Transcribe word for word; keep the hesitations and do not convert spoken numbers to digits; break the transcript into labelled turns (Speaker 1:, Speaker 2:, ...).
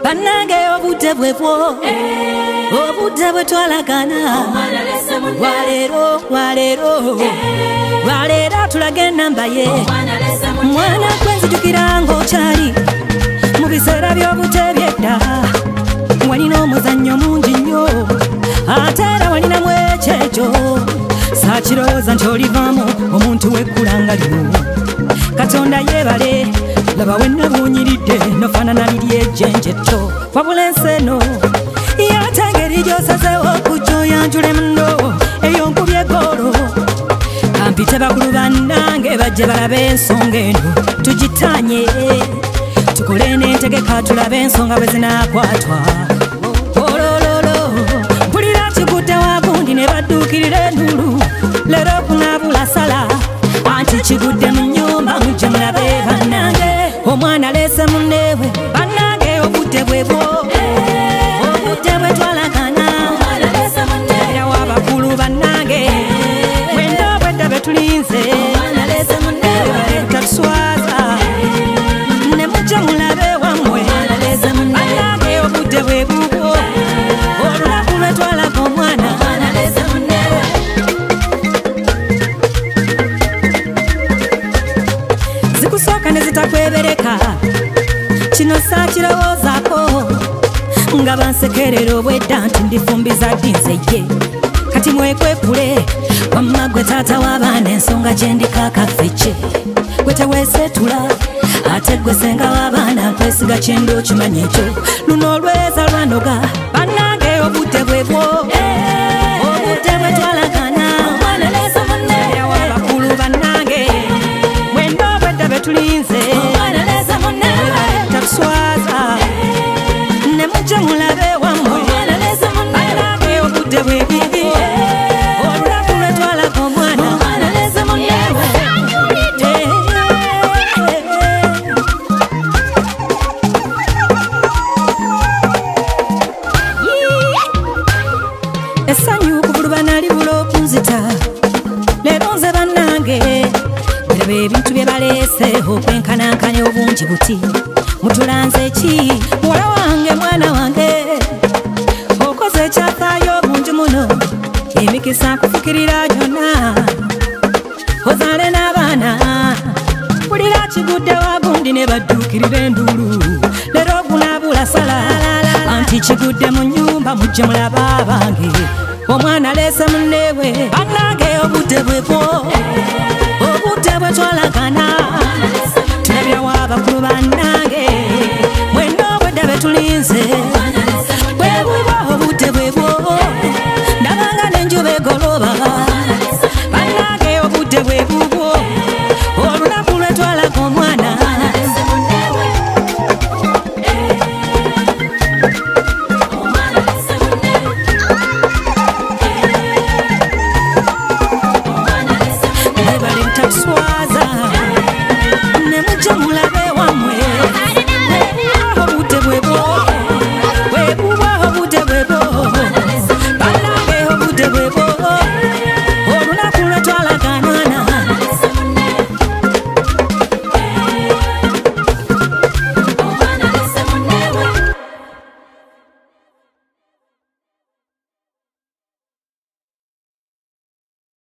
Speaker 1: Bannange obudde bwebwo obudde bwe twalagana walero walero walero tulage ennamba ye mwana gwenzijukira ng'okyali mu biseera by'obute by'edda walina omuzannyo mungi nnyo ate era walinamu ekyejo saakirowooza nti olivaamu omuntu w'ekkulanga lino Katonda yeebale laba wenna buunyiridde nofaanana liri ejjenje etto wabula ensi eno y'ate engeri gy'osazeewo okujja oyanjule muno eyo nkubye eggoolo kampite bakulu bannange bajje balabe ensonga eno tugitaanye tukole n'entegeka tulabe ensonga bwe zinaakwatwa olololo mpulira kigudde wagundi ne badduukirira enduulu leero kunaabula sala anti kigudde mu nnyumba mujje mulabe bannange omwana aleese munneewe bannange obudde bwebwo obudde bwe twalagana era w'abakulu bannange mwenda obwedda be tulinze tatuswaza ne mujje mulabe wammwe bannange obudde bwebubwo olunaku lwe twalaga omwana zikusooka ne zitakwebereka kino saakirowoozaako nga bansekerera obwedda nti ndifumbiza ddinze ye kati mwekwekule wamma gwe taata w'abaana ensonga gye ndikaakaffekye gwe teweeseetula ate gwe senga w'abaana nkwesiga kyendo okimanya ekyo luno olweza lwanoga bannange obudde bwebwo obudde bwe twalagana era w'abakulu bannange mwenda obwedda be tulinze tatuswaza ne mujje mulabe wammwe bannange obudde bwebubi olunaku lwe twalaga omwana essanyu kubulubana libula okunzita leero nze bannange biraba ebintu bye baleese okwenkanankanya obungi buti mutulanze ki muwala wange mwana wange okoze ekyafaayo obungi muno emikisa kufukirira gyonna ozaale n'abaana mpulira kigudde wagundi ne badduukirira enduulu leero ogunaabula sala anti kigudde mu nnyumba mujje mulaba abange omwana aleese munneewe bannange obudde bwebwo obudde bwe twalagana tulabira w'abakulu banna